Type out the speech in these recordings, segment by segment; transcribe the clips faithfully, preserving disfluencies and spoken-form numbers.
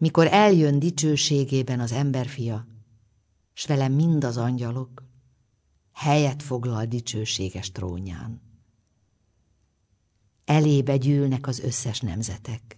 mikor eljön dicsőségében az emberfia, s vele mind az angyalok, helyet foglal dicsőséges trónján. Elébe gyűlnek az összes nemzetek.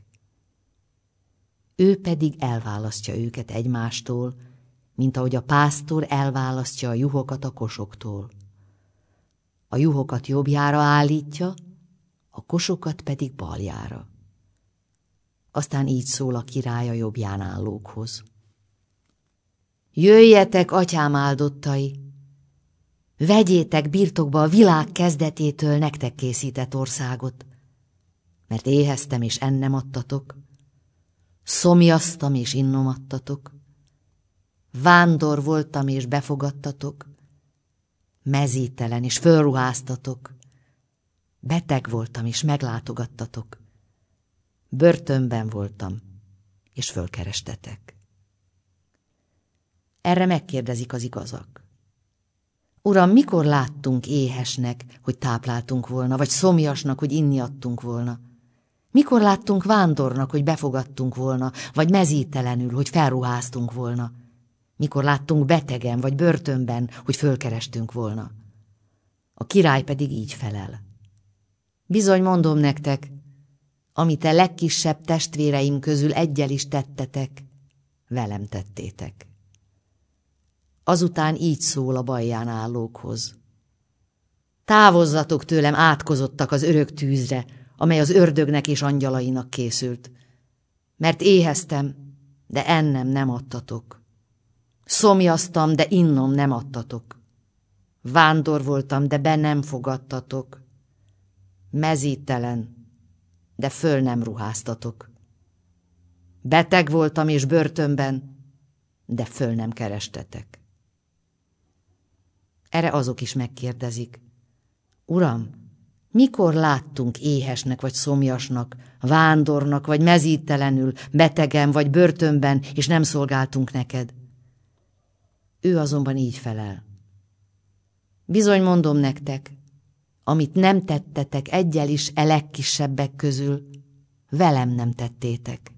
Ő pedig elválasztja őket egymástól, mint ahogy a pásztor elválasztja a juhokat a kosoktól. A juhokat jobbjára állítja, a kosokat pedig baljára. Aztán így szól a király a jobbján állókhoz. Jöjjetek, atyám áldottai! Vegyétek birtokba a világ kezdetétől nektek készített országot, mert éheztem és ennem adtatok, szomjaztam és innom adtatok, vándor voltam és befogadtatok, mezítelen és fölruháztatok, beteg voltam és meglátogattatok, börtönben voltam és fölkerestetek. Erre megkérdezik az igazak. Uram, mikor láttunk éhesnek, hogy tápláltunk volna, vagy szomjasnak, hogy inni adtunk volna? Mikor láttunk vándornak, hogy befogadtunk volna, vagy mezítelenül, hogy felruháztunk volna? Mikor láttunk betegen, vagy börtönben, hogy fölkerestünk volna? A király pedig így felel. Bizony mondom nektek, amit a legkisebb testvéreim közül eggyel is tettetek, velem tettétek. Azután így szól a balján állókhoz. Távozzatok tőlem, átkozottak az örök tűzre, amely az ördögnek és angyalainak készült. Mert éheztem, de ennem nem adtatok. Szomjaztam, de innom nem adtatok. Vándor voltam, de be nem fogadtatok. Mezítelen, de föl nem ruháztatok. Beteg voltam és börtönben, de föl nem kerestetek. Erre azok is megkérdezik. Uram, mikor láttunk éhesnek vagy szomjasnak, vándornak vagy mezítelenül, betegen vagy börtönben, és nem szolgáltunk neked? Ő azonban így felel. Bizony mondom nektek, amit nem tettetek eggyel is e legkisebbek közül, velem nem tettétek.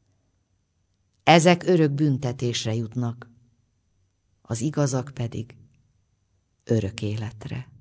Ezek örök büntetésre jutnak, az igazak pedig örök életre.